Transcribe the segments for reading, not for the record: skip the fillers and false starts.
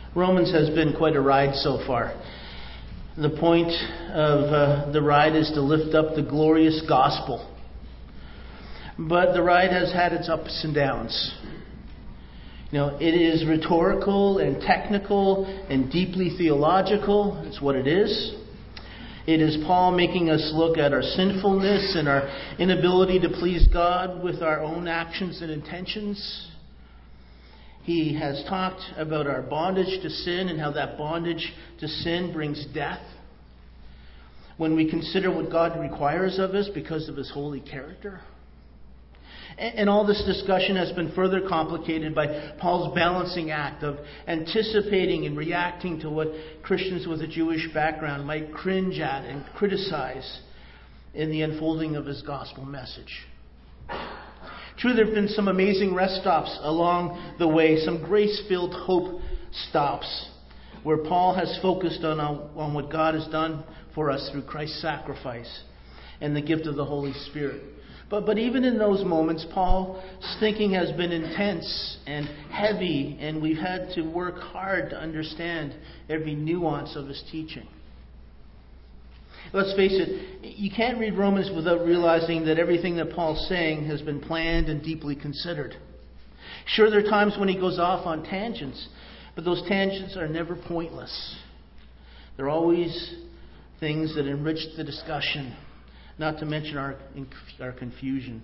Romans has been quite a ride so far. The point of the ride is to lift up the glorious gospel. But the ride has had its ups and downs. It is rhetorical and technical and deeply theological. It's what it is. It is Paul making us look at our sinfulness and our inability to please God with our own actions and intentions. He has talked about our bondage to sin and how that bondage to sin brings death. When we consider what God requires of us because of His holy character. And all this discussion has been further complicated by Paul's balancing act of anticipating and reacting to what Christians with a Jewish background might cringe at and criticize in the unfolding of his gospel message. True, there have been some amazing rest stops along the way, some grace-filled hope stops, where Paul has focused on what God has done for us through Christ's sacrifice and the gift of the Holy Spirit. But even in those moments, Paul's thinking has been intense and heavy, and we've had to work hard to understand every nuance of his teaching. Let's face it, you can't read Romans without realizing that everything that Paul's saying has been planned and deeply considered. Sure, there are times when he goes off on tangents, but those tangents are never pointless. They're always things that enrich the discussion, not to mention our confusion.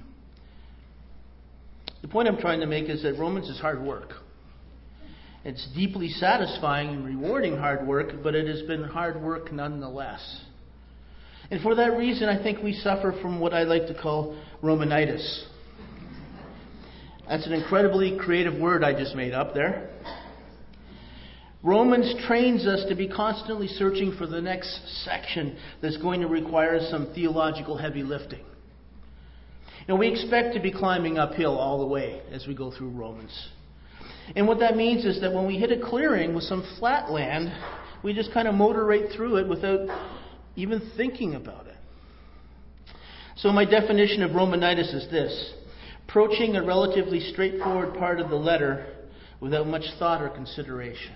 The point I'm trying to make is that Romans is hard work. It's deeply satisfying and rewarding hard work, but it has been hard work nonetheless. And for that reason, I think we suffer from what I like to call Romanitis. That's an incredibly creative word I just made up there. Romans trains us to be constantly searching for the next section that's going to require some theological heavy lifting. We expect to be climbing uphill all the way as we go through Romans. And what that means is that when we hit a clearing with some flat land, we just kind of motor right through it without even thinking about it. So my definition of Romanitis is this: approaching a relatively straightforward part of the letter without much thought or consideration.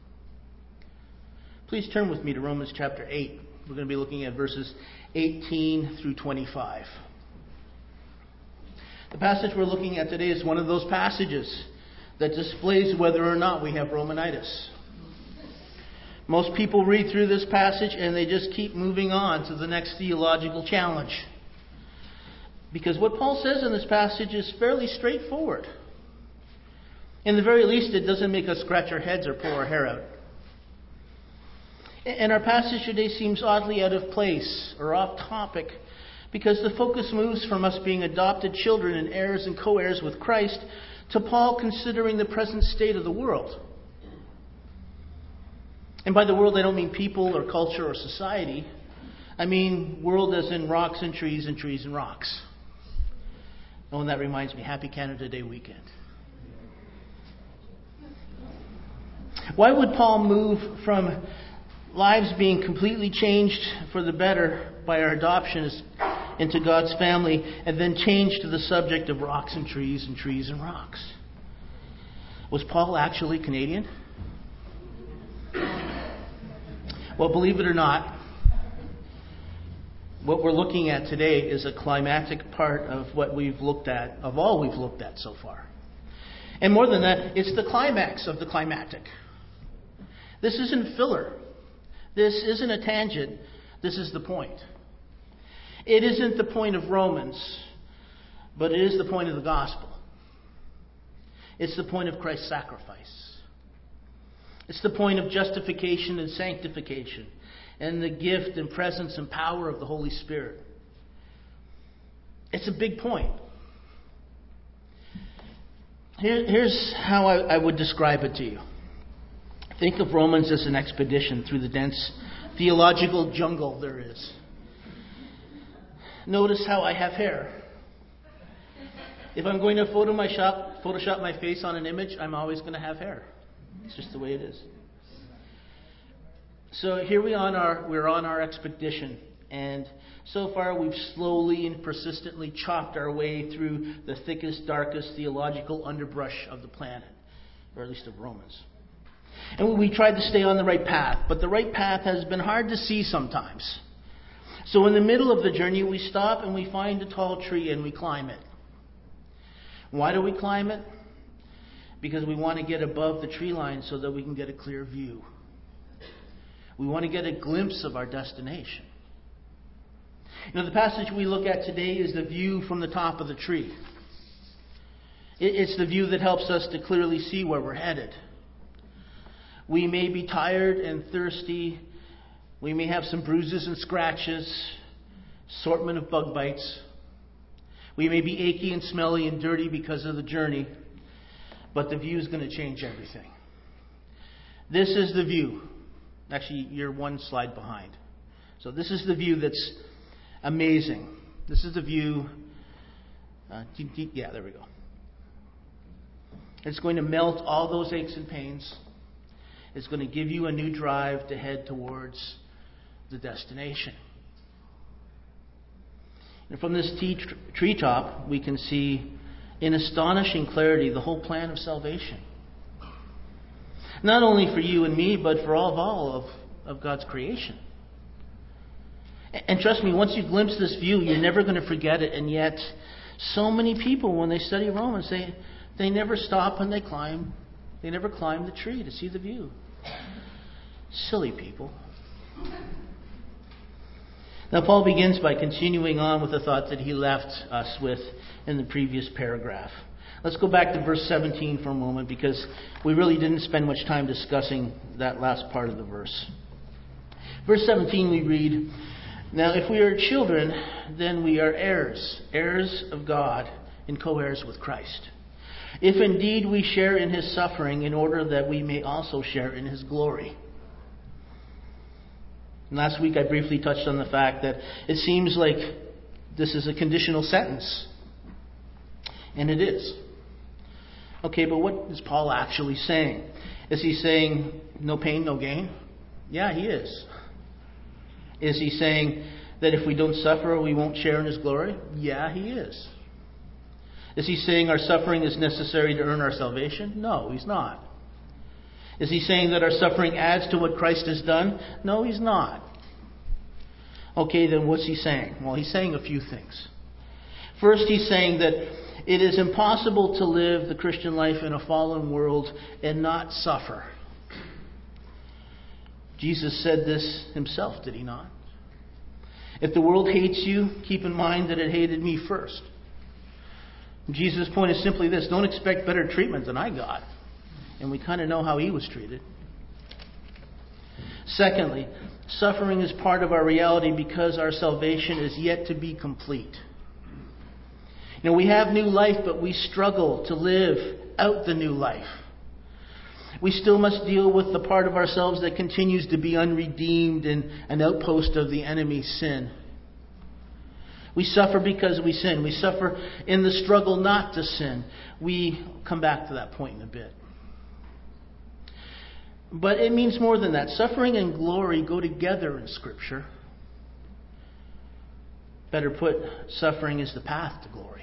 Please turn with me to Romans chapter 8. We're going to be looking at verses 18 through 25. The passage we're looking at today is one of those passages that displays whether or not we have Romanitis. Most people read through this passage and they just keep moving on to the next theological challenge. Because what Paul says in this passage is fairly straightforward. In the very least, it doesn't make us scratch our heads or pull our hair out. And our passage today seems oddly out of place or off topic because the focus moves from us being adopted children and heirs and co-heirs with Christ to Paul considering the present state of the world. And by the world, I don't mean people or culture or society. I mean world as in rocks and trees and rocks. Oh, and that reminds me, Happy Canada Day weekend. Why would Paul move from lives being completely changed for the better by our adoption into God's family and then change to the subject of rocks and trees and rocks? Was Paul actually Canadian? Well, believe it or not, what we're looking at today is a climactic part of what we've looked at, of all we've looked at so far. And more than that, it's the climax of the climactic. This isn't filler. This isn't a tangent. This is the point. It isn't the point of Romans, but it is the point of the gospel. It's the point of Christ's sacrifice. It's the point of justification and sanctification and the gift and presence and power of the Holy Spirit. It's a big point. Here's how I would describe it to you. Think of Romans as an expedition through the dense theological jungle there is. Notice how I have hair. If I'm going to Photoshop my face on an image, I'm always going to have hair. It's just the way it is. So here we're on our expedition, and so far we've slowly and persistently chopped our way through the thickest, darkest theological underbrush of the planet, or at least of Romans. And we tried to stay on the right path, but the right path has been hard to see sometimes. So in the middle of the journey, we stop and we find a tall tree and we climb it. Why do we climb it? Because we want to get above the tree line so that we can get a clear view. We want to get a glimpse of our destination. The passage we look at today is the view from the top of the tree. It's the view that helps us to clearly see where we're headed. We may be tired and thirsty. We may have some bruises and scratches, assortment of bug bites. We may be achy and smelly and dirty because of the journey, but the view is going to change everything. This is the view. Actually, you're one slide behind. So this is the view that's amazing. This is the view. Yeah, there we go. It's going to melt all those aches and pains. It's going to give you a new drive to head towards the destination. And from this treetop, we can see in astonishing clarity the whole plan of salvation. Not only for you and me, but for all of God's creation. And trust me, once you glimpse this view, you're never going to forget it. And yet, so many people, when they study Romans, they never stop and they climb. They never climb the tree to see the view. Silly people. Now, Paul begins by continuing on with the thought that he left us with in the previous paragraph. Let's go back to verse 17 for a moment, because we really didn't spend much time discussing that last part of the verse. Verse 17 we read, "Now if we are children, then we are heirs, heirs of God, and co-heirs with Christ. If indeed we share in his suffering, in order that we may also share in his glory." And last week I briefly touched on the fact that it seems like this is a conditional sentence. And it is. Okay, but what is Paul actually saying? Is he saying no pain, no gain? Yeah, he is. Is he saying that if we don't suffer, we won't share in his glory? Yeah, he is. Is he saying our suffering is necessary to earn our salvation? No, he's not. Is he saying that our suffering adds to what Christ has done? No, he's not. Okay, then what's he saying? Well, he's saying a few things. First, he's saying that it is impossible to live the Christian life in a fallen world and not suffer. Jesus said this himself, did he not? If the world hates you, keep in mind that it hated me first. Jesus' point is simply this: don't expect better treatment than I got. And we kind of know how he was treated. Secondly, suffering is part of our reality because our salvation is yet to be complete. We have new life, but we struggle to live out the new life. We still must deal with the part of ourselves that continues to be unredeemed and an outpost of the enemy's sin. We suffer because we sin. We suffer in the struggle not to sin. We come back to that point in a bit. But it means more than that. Suffering and glory go together in Scripture. Better put, suffering is the path to glory.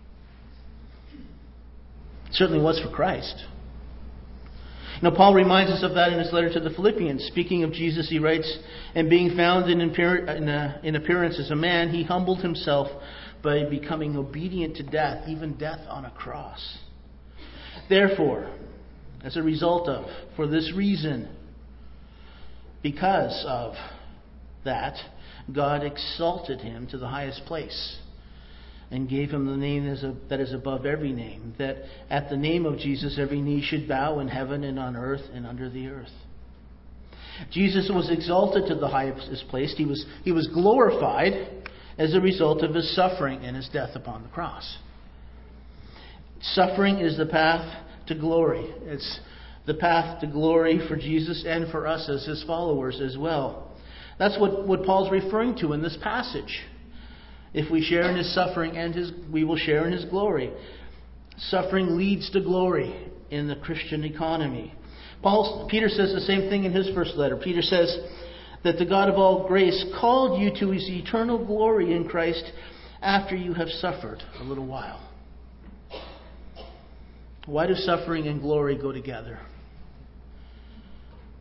It certainly was for Christ. Paul reminds us of that in his letter to the Philippians. Speaking of Jesus, he writes, "And being found in appearance as a man, he humbled himself by becoming obedient to death, even death on a cross. Therefore, as a result of, for this reason, because of that, God exalted him to the highest place and gave him the name that is above every name, that at the name of Jesus every knee should bow in heaven and on earth and under the earth." Jesus was exalted to the highest place. He was glorified as a result of his suffering and his death upon the cross. Suffering is the path to glory. It's the path to glory for Jesus and for us as his followers as well. That's what Paul's referring to in this passage. If we share in his suffering, we will share in his glory. Suffering leads to glory in the Christian economy. Peter says the same thing in his first letter. Peter says that the God of all grace called you to his eternal glory in Christ after you have suffered a little while. Why do suffering and glory go together?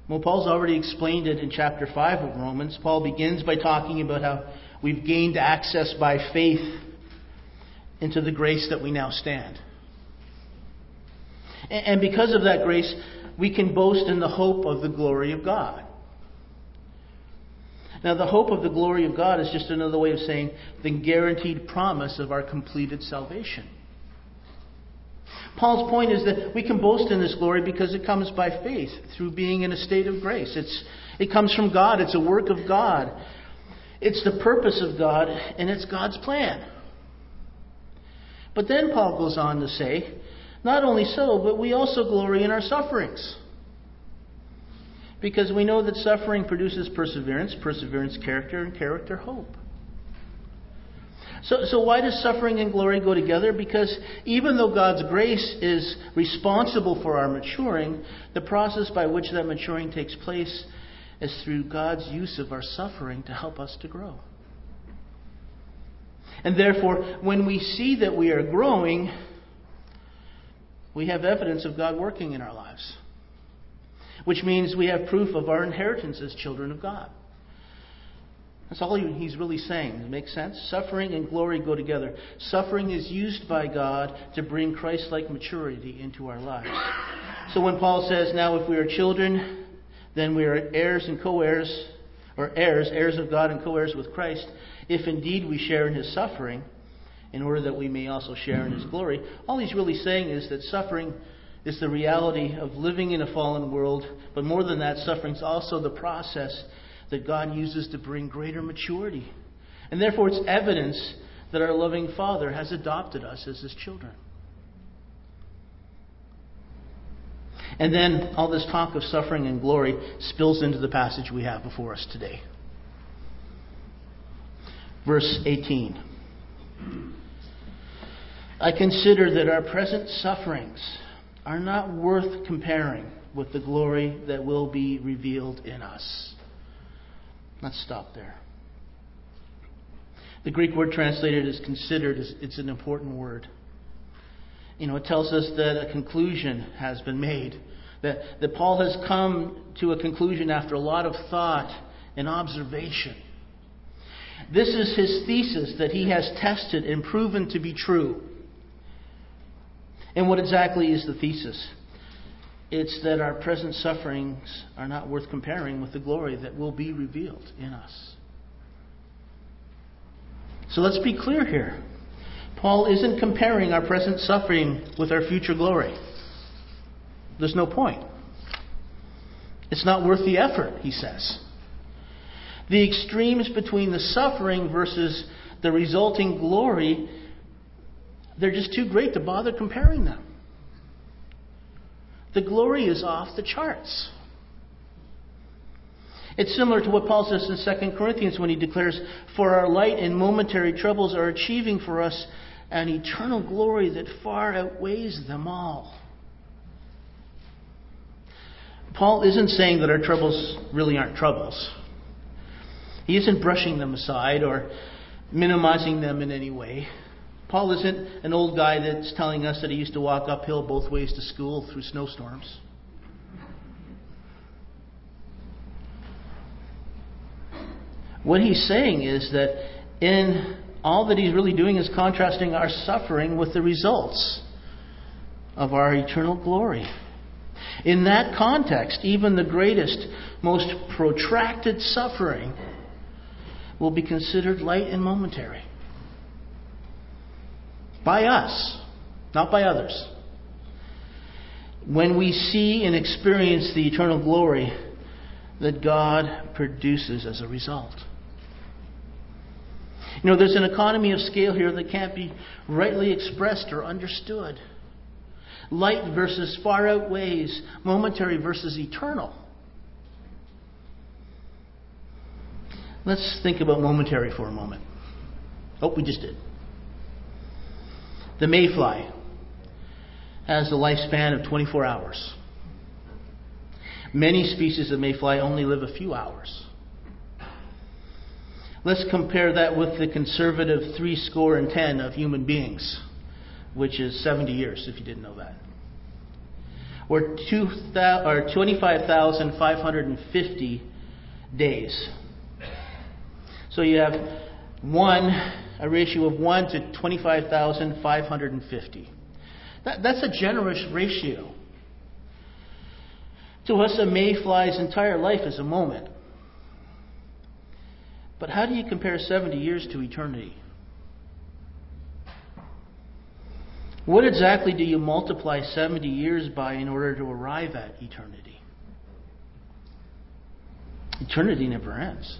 Well, Paul's already explained it in chapter 5 of Romans. Paul begins by talking about how we've gained access by faith into the grace that we now stand. And because of that grace, we can boast in the hope of the glory of God. Now, the hope of the glory of God is just another way of saying the guaranteed promise of our completed salvation. Paul's point is that we can boast in this glory because it comes by faith, through being in a state of grace. It comes from God. It's a work of God. It's the purpose of God, and it's God's plan. But then Paul goes on to say, not only so, but we also glory in our sufferings. Because we know that suffering produces perseverance, perseverance character, and character hope. So why does suffering and glory go together? Because even though God's grace is responsible for our maturing, the process by which that maturing takes place is through God's use of our suffering to help us to grow. And therefore, when we see that we are growing, we have evidence of God working in our lives. Which means we have proof of our inheritance as children of God. That's all he's really saying. Does it make sense? Suffering and glory go together. Suffering is used by God to bring Christ-like maturity into our lives. So when Paul says, now if we are children, then we are heirs and co-heirs, or heirs of God and co-heirs with Christ, if indeed we share in his suffering, in order that we may also share in his glory. All he's really saying is that suffering is the reality of living in a fallen world, but more than that, suffering is also the process that God uses to bring greater maturity. And therefore it's evidence that our loving Father has adopted us as his children. And then all this talk of suffering and glory spills into the passage we have before us today. Verse 18. I consider that our present sufferings are not worth comparing with the glory that will be revealed in us. Let's stop there. The Greek word translated as considered, it's an important word. It tells us that a conclusion has been made. That Paul has come to a conclusion after a lot of thought and observation. This is his thesis that he has tested and proven to be true. And what exactly is the thesis? It's that our present sufferings are not worth comparing with the glory that will be revealed in us. So let's be clear here. Paul isn't comparing our present suffering with our future glory. There's no point. It's not worth the effort, he says. The extremes between the suffering versus the resulting glory, they're just too great to bother comparing them. The glory is off the charts. It's similar to what Paul says in 2 Corinthians when he declares, for our light and momentary troubles are achieving for us an eternal glory that far outweighs them all. Paul isn't saying that our troubles really aren't troubles. He isn't brushing them aside or minimizing them in any way. Paul isn't an old guy that's telling us that he used to walk uphill both ways to school through snowstorms. What he's saying is that in all that he's really doing is contrasting our suffering with the results of our eternal glory. In that context, even the greatest, most protracted suffering will be considered light and momentary. By us, not by others. When we see and experience the eternal glory that God produces as a result. There's an economy of scale here that can't be rightly expressed or understood. Light versus far outweighs momentary versus eternal. Let's think about momentary for a moment. Oh, we just did. The mayfly has a lifespan of 24 hours. Many species of mayfly only live a few hours. Let's compare that with the conservative 70 of human beings, which is 70 years, if you didn't know that. or 25,550 days. So you have a ratio of 1 to 25,550. That's a generous ratio. To us, a mayfly's entire life is a moment. But how do you compare 70 years to eternity? What exactly do you multiply 70 years by in order to arrive at eternity? Eternity never ends.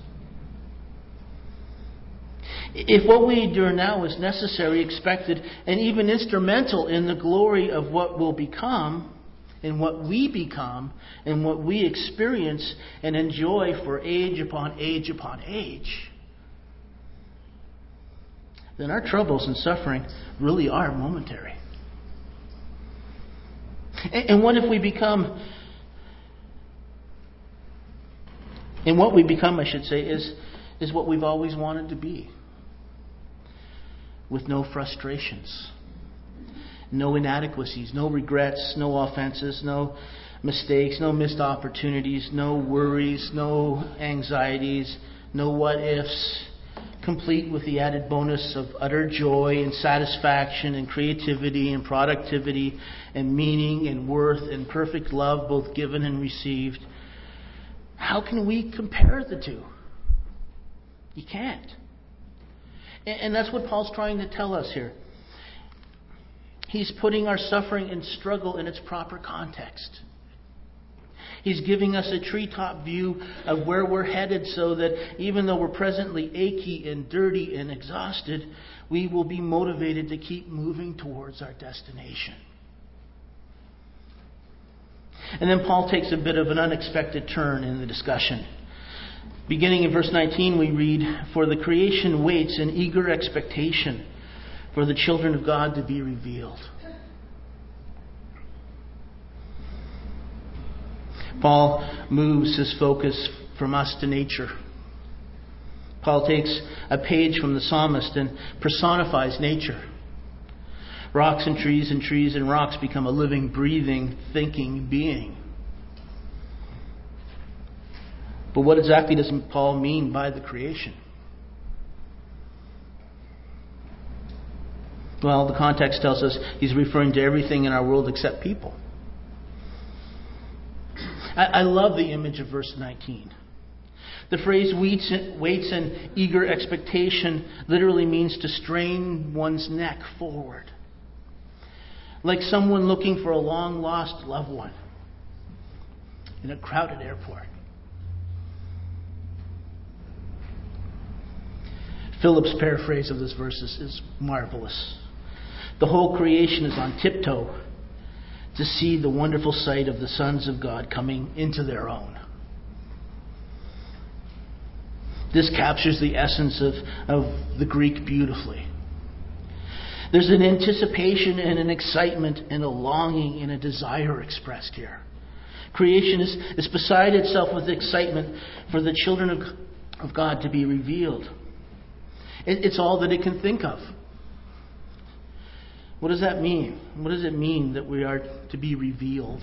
If what we endure now is necessary, expected, and even instrumental in the glory of what will become, and what we become, and what we experience and enjoy for age upon age upon age, then our troubles and suffering really are momentary. And what if we become, and what we become, I should say, is what we've always wanted to be, with no frustrations, no inadequacies, no regrets, no offenses, no mistakes, no missed opportunities, no worries, no anxieties, no what ifs, complete with the added bonus of utter joy and satisfaction and creativity and productivity and meaning and worth and perfect love, both given and received. How can we compare the two? You can't. And that's what Paul's trying to tell us here. He's putting our suffering and struggle in its proper context. He's giving us a treetop view of where we're headed so that even though we're presently achy and dirty and exhausted, we will be motivated to keep moving towards our destination. And then Paul takes a bit of an unexpected turn in the discussion. Beginning in verse 19, we read, "For the creation waits in eager expectation for the children of God to be revealed." Paul moves his focus from us to nature. Paul takes a page from the psalmist and personifies nature. Rocks and trees and rocks become a living, breathing, thinking being. But what exactly does Paul mean by the creation? Well, the context tells us he's referring to everything in our world except people. I love the image of verse 19. The phrase waits in eager expectation literally means to strain one's neck forward. Like someone looking for a long-lost loved one in a crowded airport. Philip's paraphrase of this verse is marvelous. The whole creation is on tiptoe to see the wonderful sight of the sons of God coming into their own. This captures the essence of the Greek beautifully. There's an anticipation and an excitement and a longing and a desire expressed here. Creation is beside itself with excitement for the children of God to be revealed. It's all that it can think of. What does that mean? What does it mean that we are to be revealed?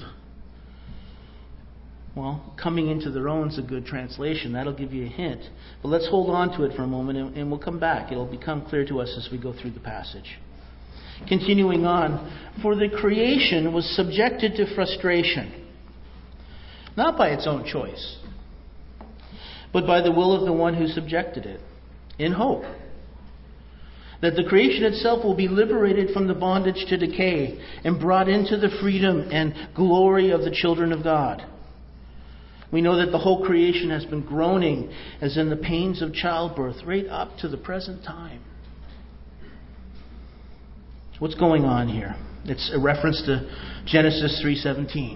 Well, coming into their own is a good translation. That'll give you a hint. But let's hold on to it for a moment and we'll come back. It'll become clear to us as we go through the passage. Continuing on, for the creation was subjected to frustration, not by its own choice, but by the will of the one who subjected it, in hope that the creation itself will be liberated from the bondage to decay and brought into the freedom and glory of the children of God. We know that the whole creation has been groaning as in the pains of childbirth right up to the present time. What's going on here? It's a reference to Genesis 3:17.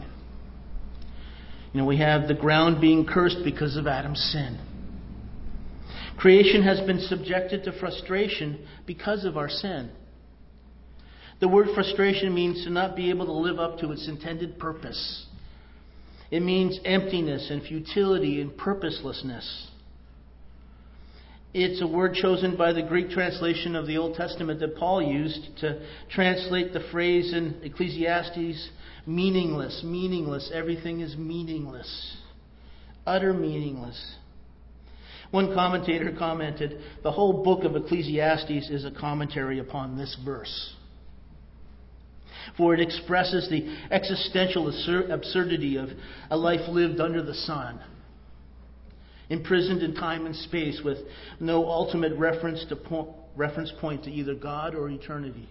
We have the ground being cursed because of Adam's sin. Creation has been subjected to frustration because of our sin. The word frustration means to not be able to live up to its intended purpose. It means emptiness and futility and purposelessness. It's a word chosen by the Greek translation of the Old Testament that Paul used to translate the phrase in Ecclesiastes, meaningless, meaningless. Everything is meaningless. Utter meaningless. One commentator commented, the whole book of Ecclesiastes is a commentary upon this verse. For it expresses the existential absurdity of a life lived under the sun, imprisoned in time and space with no ultimate reference point to either God or eternity.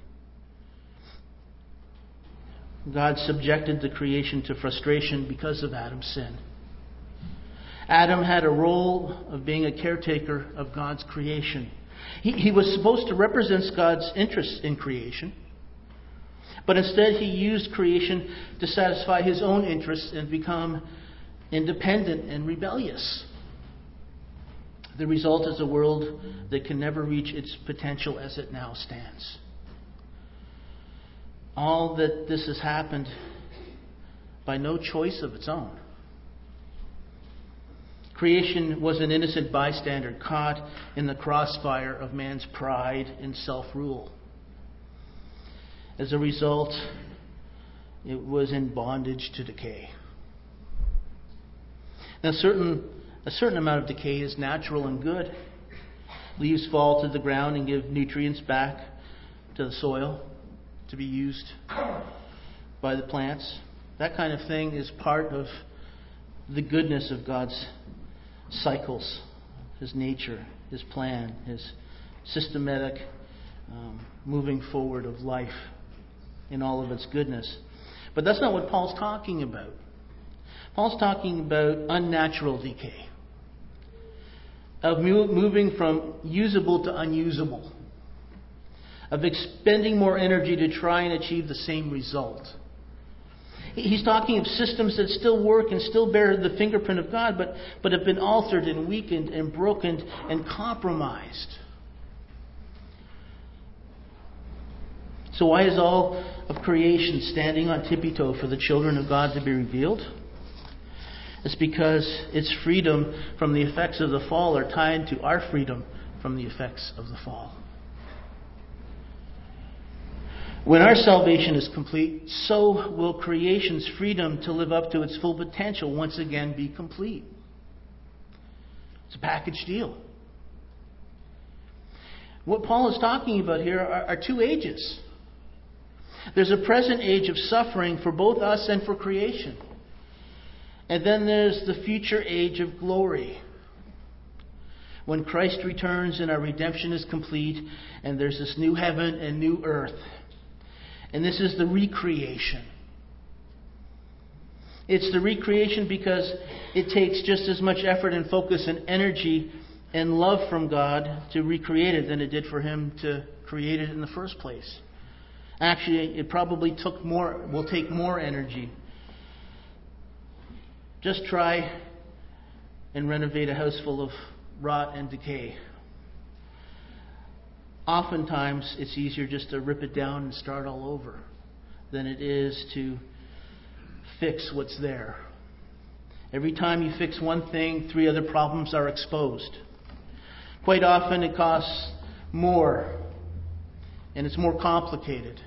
God subjected the creation to frustration because of Adam's sin. Adam had a role of being a caretaker of God's creation. He was supposed to represent God's interests in creation, but instead he used creation to satisfy his own interests and become independent and rebellious. The result is a world that can never reach its potential as it now stands. All that this has happened by no choice of its own. Creation was an innocent bystander caught in the crossfire of man's pride and self-rule. As a result, it was in bondage to decay. Now, a certain amount of decay is natural and good. Leaves fall to the ground and give nutrients back to the soil to be used by the plants. That kind of thing is part of the goodness of God's cycles, His nature, His plan, His systematic moving forward of life in all of its goodness. But that's not what Paul's talking about. Paul's talking about unnatural decay, of moving from usable to unusable, of expending more energy to try and achieve the same result. He's talking of systems that still work and still bear the fingerprint of God, but have been altered and weakened and broken and compromised. So why is all of creation standing on tippy-toe for the children of God to be revealed? It's because its freedom from the effects of the fall are tied to our freedom from the effects of the fall. When our salvation is complete, so will creation's freedom to live up to its full potential once again be complete. It's a package deal. What Paul is talking about here are two ages. There's a present age of suffering for both us and for creation. And then there's the future age of glory, when Christ returns and our redemption is complete and there's this new heaven and new earth. And this is the recreation. It's the recreation because it takes just as much effort and focus and energy and love from God to recreate it than it did for Him to create it in the first place. Actually, it probably will take more energy. Just try and renovate a house full of rot and decay. Oftentimes, it's easier just to rip it down and start all over than it is to fix what's there. Every time you fix one thing, 3 other problems are exposed. Quite often, it costs more, and it's more complicated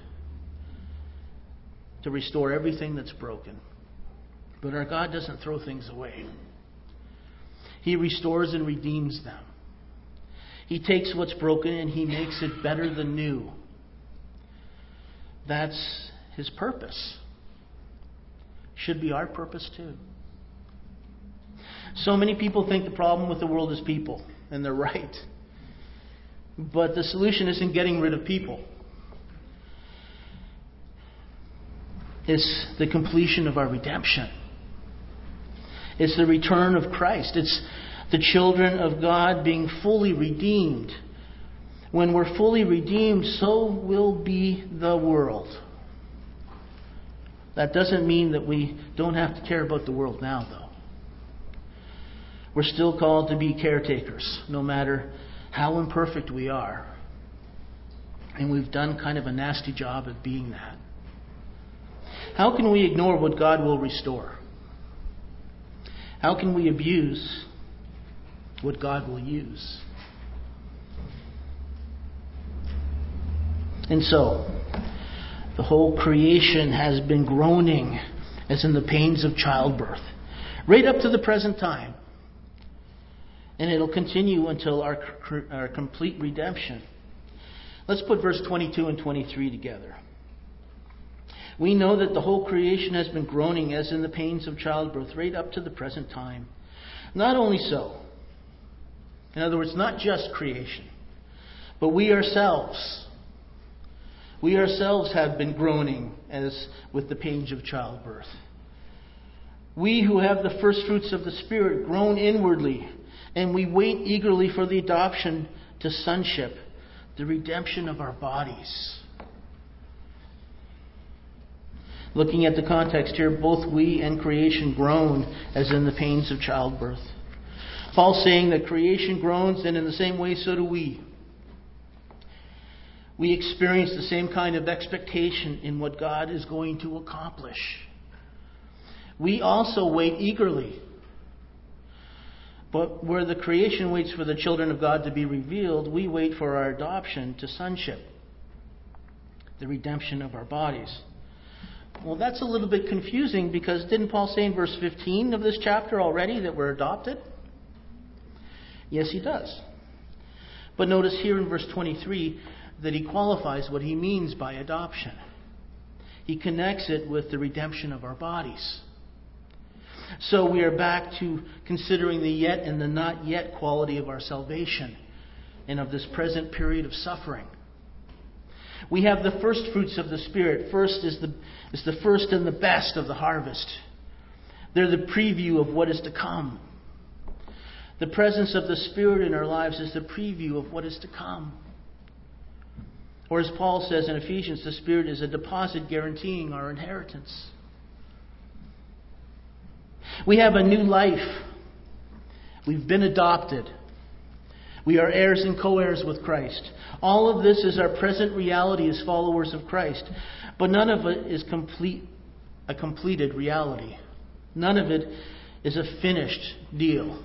to restore everything that's broken. But our God doesn't throw things away. He restores and redeems them. He takes what's broken and He makes it better than new. That's His purpose. Should be our purpose too. So many people think the problem with the world is people, and they're right. But the solution isn't getting rid of people. It's the completion of our redemption. It's the return of Christ. It's the children of God being fully redeemed. When we're fully redeemed, so will be the world. That doesn't mean that we don't have to care about the world now, though. We're still called to be caretakers, no matter how imperfect we are. And we've done kind of a nasty job at being that. How can we ignore what God will restore? How can we abuse what God will use? And so, the whole creation has been groaning as in the pains of childbirth, right up to the present time. And it'll continue until our complete redemption. Let's put verse 22 and 23 together. We know that the whole creation has been groaning as in the pains of childbirth right up to the present time. Not only so, in other words, not just creation, but we ourselves have been groaning as with the pains of childbirth. We who have the first fruits of the Spirit groan inwardly, and we wait eagerly for the adoption to sonship, the redemption of our bodies. Looking at the context here, both we and creation groan as in the pains of childbirth. Paul's saying that creation groans, and in the same way, so do we. We experience the same kind of expectation in what God is going to accomplish. We also wait eagerly. But where the creation waits for the children of God to be revealed, we wait for our adoption to sonship, the redemption of our bodies. Well, that's a little bit confusing, because didn't Paul say in verse 15 of this chapter already that we're adopted? Yes, he does. But notice here in verse 23 that he qualifies what he means by adoption. He connects it with the redemption of our bodies. So we are back to considering the yet and the not yet quality of our salvation and of this present period of suffering. We have the first fruits of the Spirit. First is the first and the best of the harvest. They're the preview of what is to come. The presence of the Spirit in our lives is the preview of what is to come. Or as Paul says in Ephesians, the Spirit is a deposit guaranteeing our inheritance. We have a new life. We've been adopted. We are heirs and co-heirs with Christ. All of this is our present reality as followers of Christ. But none of it is a completed reality. None of it is a finished deal.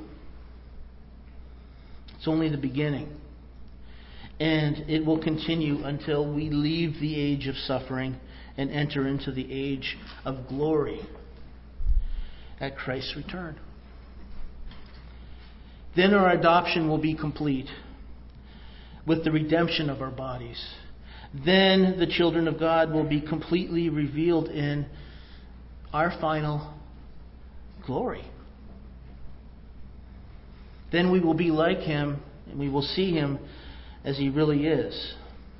It's only the beginning. And it will continue until we leave the age of suffering and enter into the age of glory at Christ's return. Then our adoption will be complete with the redemption of our bodies. Then the children of God will be completely revealed in our final glory. Then we will be like Him, and we will see Him as He really is.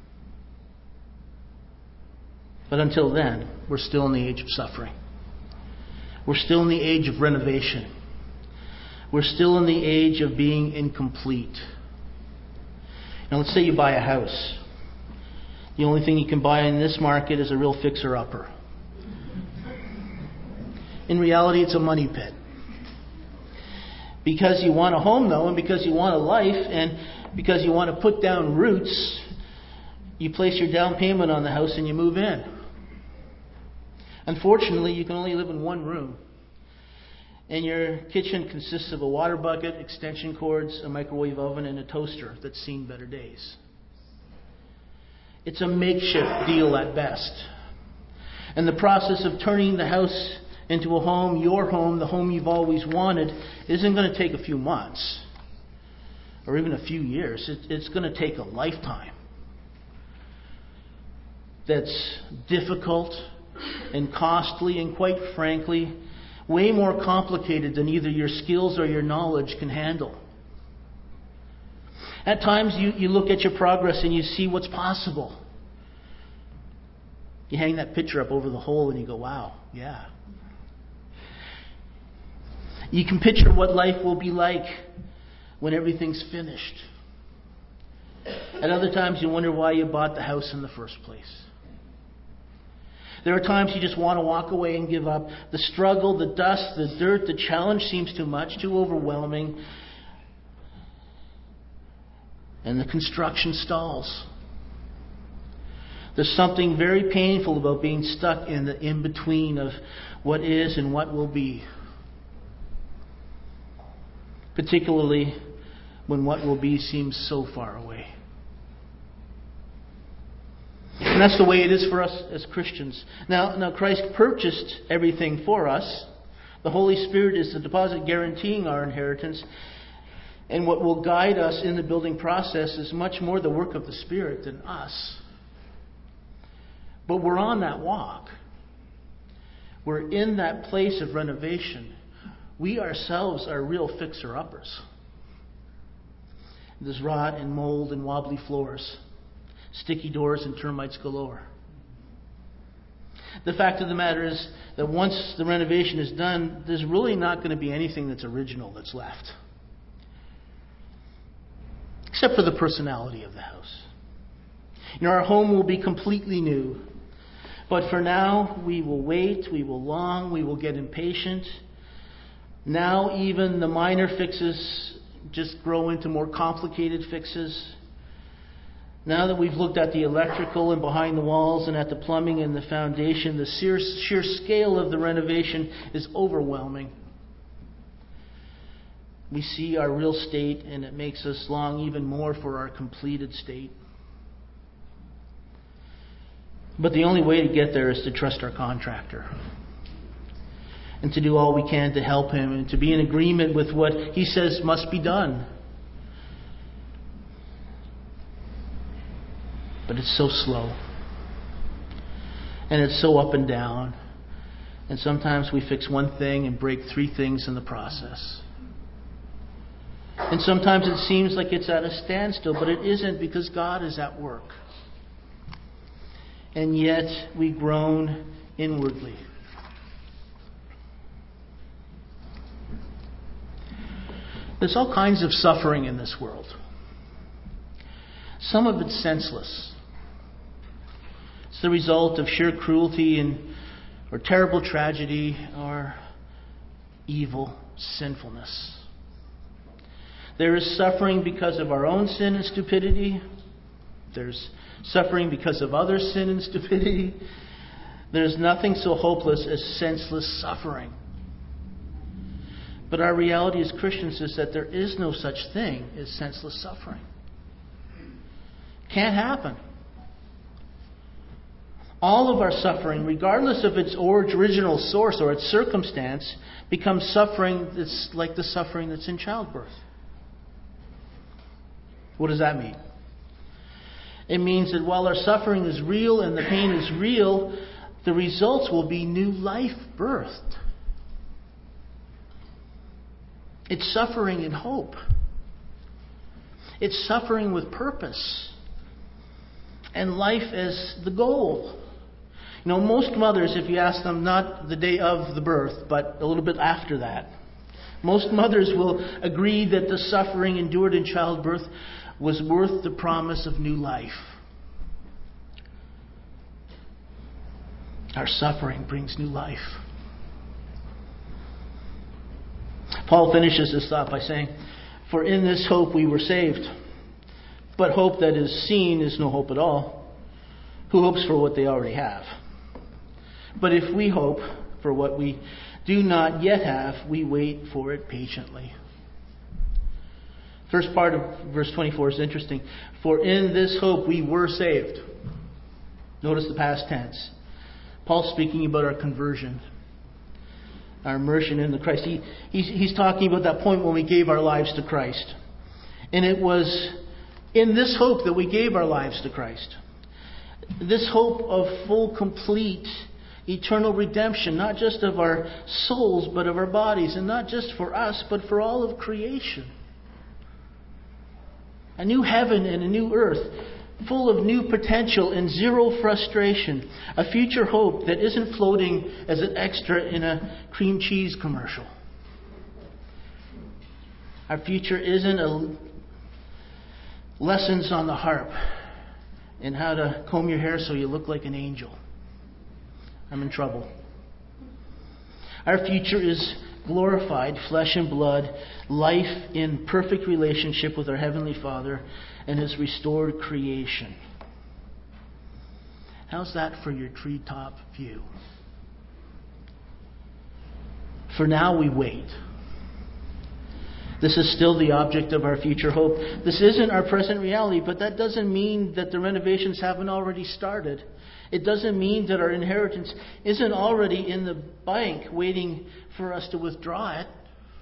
But until then, we're still in the age of suffering. We're still in the age of renovation. We're still in the age of being incomplete. Now let's say you buy a house. The only thing you can buy in this market is a real fixer-upper. In reality, it's a money pit. Because you want a home, though, and because you want a life, and because you want to put down roots, you place your down payment on the house and you move in. Unfortunately, you can only live in one room. And your kitchen consists of a water bucket, extension cords, a microwave oven, and a toaster that's seen better days. It's a makeshift deal at best. And the process of turning the house into a home, your home, the home you've always wanted, isn't going to take a few months or even a few years. It's going to take a lifetime. That's difficult and costly and, quite frankly, way more complicated than either your skills or your knowledge can handle. At times you look at your progress and you see what's possible. You hang that picture up over the hole and you go, wow, yeah. You can picture what life will be like when everything's finished. At other times you wonder why you bought the house in the first place. There are times you just want to walk away and give up. The struggle, the dust, the dirt, the challenge seems too much, too overwhelming. And the construction stalls. There's something very painful about being stuck in the in-between of what is and what will be. Particularly when what will be seems so far away. that's the way it is for us as Christians. Now Christ purchased everything for us. The Holy Spirit is the deposit guaranteeing our inheritance. And what will guide us in the building process is much more the work of the Spirit than us. But we're on that walk. We're in that place of renovation. We ourselves are real fixer-uppers. There's rot and mold and wobbly floors, sticky doors and termites galore. The fact of the matter is that once the renovation is done, there's really not going to be anything that's original that's left. Except for the personality of the house. Our home will be completely new. But for now, we will wait, we will long, we will get impatient. Now even the minor fixes just grow into more complicated fixes. Now that we've looked at the electrical and behind the walls and at the plumbing and the foundation, the sheer scale of the renovation is overwhelming. We see our real state, and it makes us long even more for our completed state. But the only way to get there is to trust our contractor and to do all we can to help him and to be in agreement with what he says must be done. But it's so slow. And it's so up and down. And sometimes we fix one thing and break 3 things in the process. And sometimes it seems like it's at a standstill, but it isn't, because God is at work. And yet we groan inwardly. There's all kinds of suffering in this world. Some of it's senseless. It's the result of sheer cruelty or terrible tragedy or evil sinfulness. There is suffering because of our own sin and stupidity. There's suffering because of other sin and stupidity. There's nothing so hopeless as senseless suffering. But our reality as Christians is that there is no such thing as senseless suffering. Can't happen. All of our suffering, regardless of its original source or its circumstance, becomes suffering that's like the suffering that's in childbirth. What does that mean? It means that while our suffering is real and the pain is real, the results will be new life birthed. It's suffering in hope. It's suffering with purpose. And life as the goal. Most mothers, if you ask them, not the day of the birth, but a little bit after that, most mothers will agree that the suffering endured in childbirth was worth the promise of new life. Our suffering brings new life. Paul finishes this thought by saying, "For in this hope we were saved. But hope that is seen is no hope at all. Who hopes for what they already have? But if we hope for what we do not yet have, we wait for it patiently." First part of verse 24 is interesting. For in this hope we were saved. Notice the past tense. Paul's speaking about our conversion, our immersion into Christ. He's talking about that point when we gave our lives to Christ. And it was in this hope that we gave our lives to Christ. This hope of full, complete, eternal redemption, not just of our souls, but of our bodies. And not just for us, but for all of creation. A new heaven and a new earth, full of new potential and zero frustration. A future hope that isn't floating as an extra in a cream cheese commercial. Our future isn't lessons on the harp and how to comb your hair so you look like an angel. I'm in trouble. Our future is glorified flesh and blood, life in perfect relationship with our Heavenly Father and His restored creation. How's that for your treetop view? For now we wait. This is still the object of our future hope. This isn't our present reality, but that doesn't mean that the renovations haven't already started. It doesn't mean that our inheritance isn't already in the bank waiting for us to withdraw it.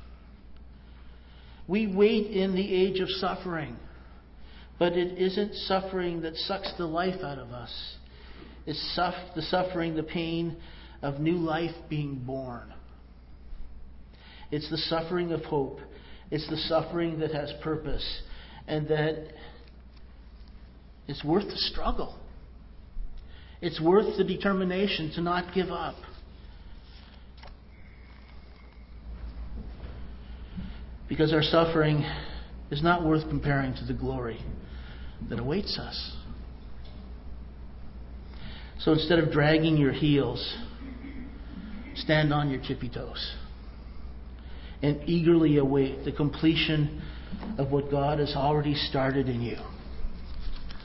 We wait in the age of suffering, but it isn't suffering that sucks the life out of us. It's the suffering, the pain of new life being born. It's the suffering of hope. It's the suffering that has purpose and that is worth the struggle. It's worth the determination to not give up. Because our suffering is not worth comparing to the glory that awaits us. So instead of dragging your heels, stand on your tippy toes and eagerly await the completion of what God has already started in you.